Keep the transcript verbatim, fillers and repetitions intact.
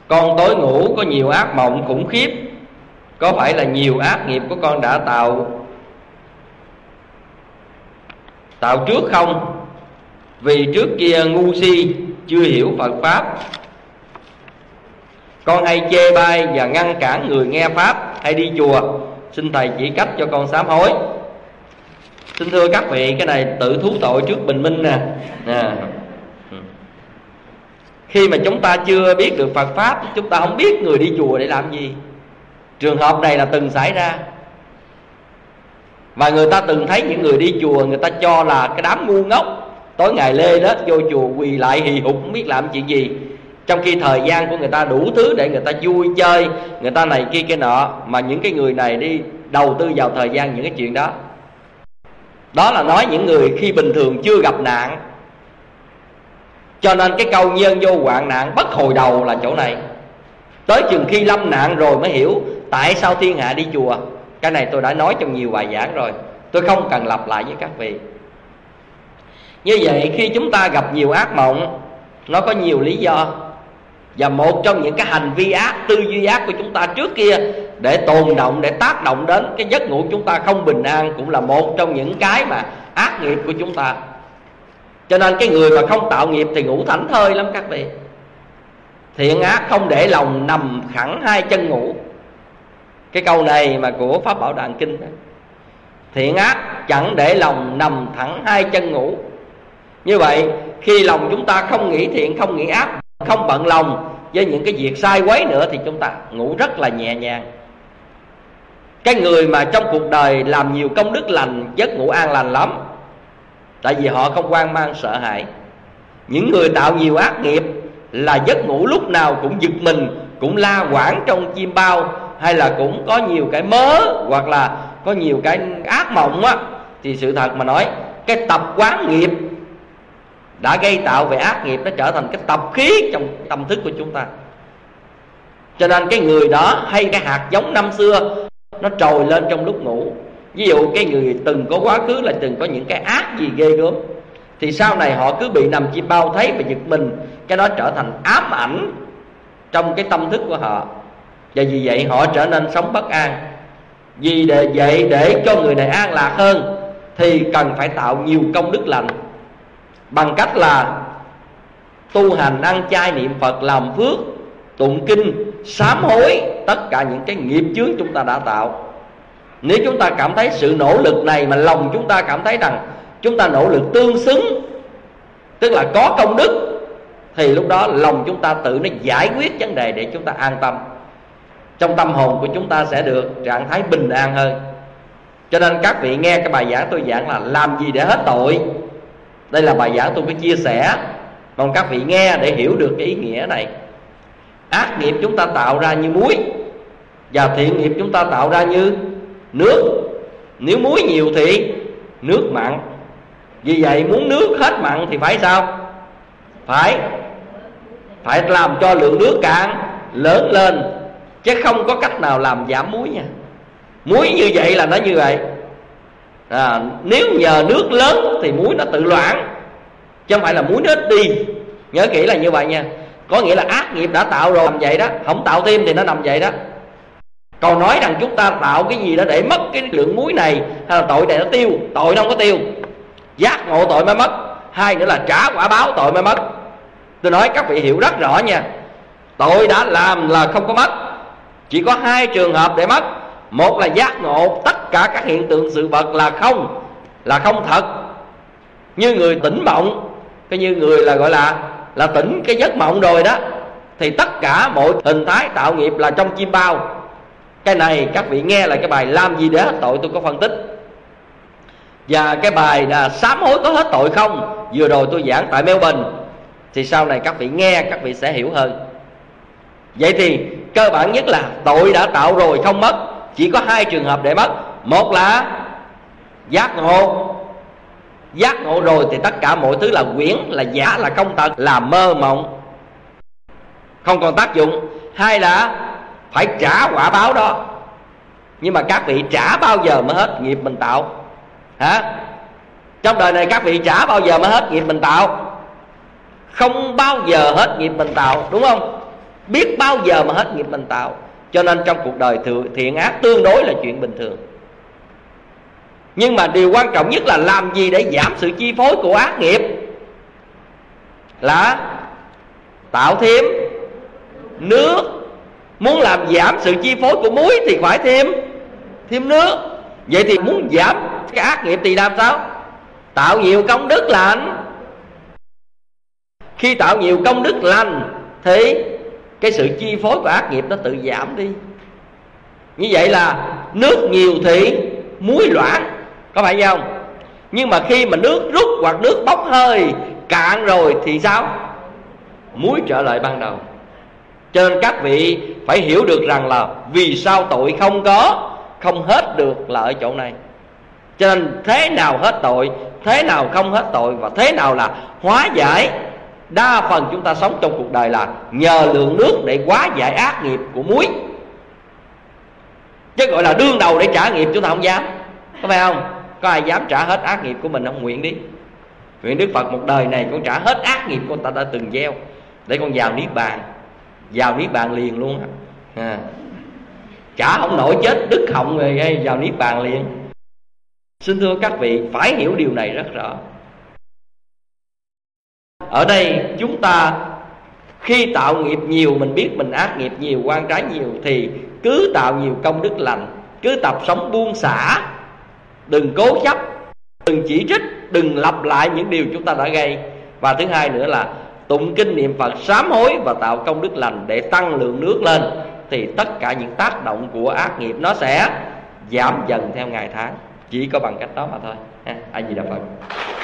Con tối ngủ có nhiều ác mộng khủng khiếp, có phải là nhiều ác nghiệp của con đã tạo Tạo trước không? Vì trước kia ngu si, chưa hiểu Phật Pháp, con hay chê bai và ngăn cản người nghe Pháp hay đi chùa. Xin Thầy chỉ cách cho con sám hối. Xin thưa các vị, cái này tự thú tội trước bình minh nè. À. Khi mà chúng ta chưa biết được Phật Pháp, chúng ta không biết người đi chùa để làm gì. Trường hợp này là từng xảy ra. Và người ta từng thấy những người đi chùa, người ta cho là cái đám ngu ngốc, tối ngày lê lết vô chùa quỳ lại hì hục không biết làm chuyện gì. Trong khi thời gian của người ta đủ thứ để người ta vui chơi, người ta này kia cái nọ, mà những cái người này đi đầu tư vào thời gian những cái chuyện đó. Đó là nói những người khi bình thường chưa gặp nạn. Cho nên cái câu nhân vô hoạn nạn bất hồi đầu là chỗ này. Tới chừng khi lâm nạn rồi mới hiểu tại sao thiên hạ đi chùa. Cái này tôi đã nói trong nhiều bài giảng rồi, tôi không cần lặp lại với các vị. Như vậy khi chúng ta gặp nhiều ác mộng, nó có nhiều lý do. Và một trong những cái hành vi ác, tư duy ác của chúng ta trước kia để tồn động, để tác động đến cái giấc ngủ chúng ta không bình an, cũng là một trong những cái mà ác nghiệp của chúng ta. Cho nên cái người mà không tạo nghiệp thì ngủ thảnh thơi lắm các vị. Thiện ác không để lòng nằm thẳng hai chân ngủ. Cái câu này mà của Pháp Bảo Đàn Kinh đó. Thiện ác chẳng để lòng nằm thẳng hai chân ngủ. Như vậy khi lòng chúng ta không nghĩ thiện, không nghĩ ác, không bận lòng với những cái việc sai quấy nữa, thì chúng ta ngủ rất là nhẹ nhàng. Cái người mà trong cuộc đời làm nhiều công đức lành, giấc ngủ an lành lắm. Tại vì họ không hoang mang sợ hãi. Những người tạo nhiều ác nghiệp là giấc ngủ lúc nào cũng giật mình, cũng la quảng trong chim bao, hay là cũng có nhiều cái mớ, hoặc là có nhiều cái ác mộng á. Thì sự thật mà nói, cái tập quán nghiệp đã gây tạo về ác nghiệp, nó trở thành cái tập khí trong tâm thức của chúng ta. Cho nên cái người đó hay cái hạt giống năm xưa nó trồi lên trong lúc ngủ. Ví dụ cái người từng có quá khứ là từng có những cái ác gì ghê gớm, thì sau này họ cứ bị nằm chim bao thấy và giật mình, cái đó trở thành ám ảnh trong cái tâm thức của họ. Và vì vậy họ trở nên sống bất an. Vì để vậy để cho người này an lạc hơn thì cần phải tạo nhiều công đức lành, bằng cách là tu hành, ăn chay, niệm Phật, làm phước, tụng kinh, sám hối tất cả những cái nghiệp chướng chúng ta đã tạo. Nếu chúng ta cảm thấy sự nỗ lực này mà lòng chúng ta cảm thấy rằng chúng ta nỗ lực tương xứng, tức là có công đức, thì lúc đó lòng chúng ta tự nó giải quyết vấn đề để chúng ta an tâm. Trong tâm hồn của chúng ta sẽ được trạng thái bình an hơn. Cho nên các vị nghe cái bài giảng tôi giảng là làm gì để hết tội. Đây là bài giảng tôi có chia sẻ, mong các vị nghe để hiểu được cái ý nghĩa này. Ác nghiệp chúng ta tạo ra như muối, và thiện nghiệp chúng ta tạo ra như nước. Nếu muối nhiều thì nước mặn. Vì vậy muốn nước hết mặn thì phải sao? Phải Phải làm cho lượng nước càng lớn lên, chứ không có cách nào làm giảm muối nha. Muối như vậy là nó như vậy à, nếu nhờ nước lớn thì muối nó tự loãng, chứ không phải là muối nó ít đi. Nhớ kỹ là như vậy nha. Có nghĩa là ác nghiệp đã tạo rồi nằm vậy đó, không tạo thêm thì nó nằm vậy đó. Còn nói rằng chúng ta tạo cái gì đó để mất cái lượng muối này, hay là tội này nó tiêu, tội nó không có tiêu. Giác ngộ tội mới mất, hai nữa là trả quả báo tội mới mất. Tôi nói các vị hiểu rất rõ nha. Tội đã làm là không có mất, chỉ có hai trường hợp để mất. Một là giác ngộ tất cả các hiện tượng sự vật là không, là không thật. Như người tỉnh mộng, cái như người là gọi là là tỉnh cái giấc mộng rồi đó, thì tất cả mọi hình thái tạo nghiệp là trong chim bao. Cái này các vị nghe là cái bài làm gì để hết tội tôi có phân tích. Và cái bài là sám hối có hết tội không, vừa rồi tôi giảng tại Melbourne, thì sau này các vị nghe các vị sẽ hiểu hơn. Vậy thì cơ bản nhất là tội đã tạo rồi không mất, chỉ có hai trường hợp để mất. Một là giác ngộ, giác ngộ rồi thì tất cả mọi thứ là quyển, là giả, là không thật, là mơ mộng, không còn tác dụng. Hai là phải trả quả báo đó. Nhưng mà các vị trả bao giờ mới hết nghiệp mình tạo? Hả? Trong đời này các vị trả bao giờ mới hết nghiệp mình tạo? Không bao giờ hết nghiệp mình tạo, đúng không? biết bao giờ mà hết nghiệp mình tạo. Cho nên trong cuộc đời thiện ác tương đối là chuyện bình thường. Nhưng mà điều quan trọng nhất là làm gì để giảm sự chi phối của ác nghiệp? Là tạo thêm nước. Muốn làm giảm sự chi phối của muối thì phải thêm thêm nước. Vậy thì muốn giảm cái ác nghiệp thì làm sao? Tạo nhiều công đức lành. Khi tạo nhiều công đức lành thì cái sự chi phối của ác nghiệp nó tự giảm đi. Như vậy là nước nhiều thì muối loãng, có phải không? Nhưng mà khi mà nước rút hoặc nước bốc hơi cạn rồi thì sao? Muối trở lại ban đầu. Cho nên các vị phải hiểu được rằng là vì sao tội không có, không hết được là ở chỗ này. Cho nên thế nào hết tội, thế nào không hết tội, và thế nào là hóa giải. Đa phần chúng ta sống trong cuộc đời là nhờ lượng nước để hóa giải ác nghiệp của muối. Chứ gọi là đương đầu để trả nghiệp chúng ta không dám, có phải không? Có ai dám trả hết ác nghiệp của mình không? Nguyện đi. Nguyện Đức Phật một đời này con trả hết ác nghiệp của ta đã từng gieo, để con vào Niết Bàn. Vào Niết Bàn liền luôn à. Trả không nổi chết đứt họng rồi vào Niết Bàn liền. Xin thưa các vị, phải hiểu điều này rất rõ. Ở đây chúng ta khi tạo nghiệp nhiều, mình biết mình ác nghiệp nhiều, oan trái nhiều, thì cứ tạo nhiều công đức lành, cứ tập sống buông xả, đừng cố chấp, đừng chỉ trích, đừng lặp lại những điều chúng ta đã gây. Và thứ hai nữa là tụng kinh niệm Phật, sám hối và tạo công đức lành để tăng lượng nước lên, thì tất cả những tác động của ác nghiệp nó sẽ giảm dần theo ngày tháng. Chỉ có bằng cách đó mà thôi. A Di Đà Phật.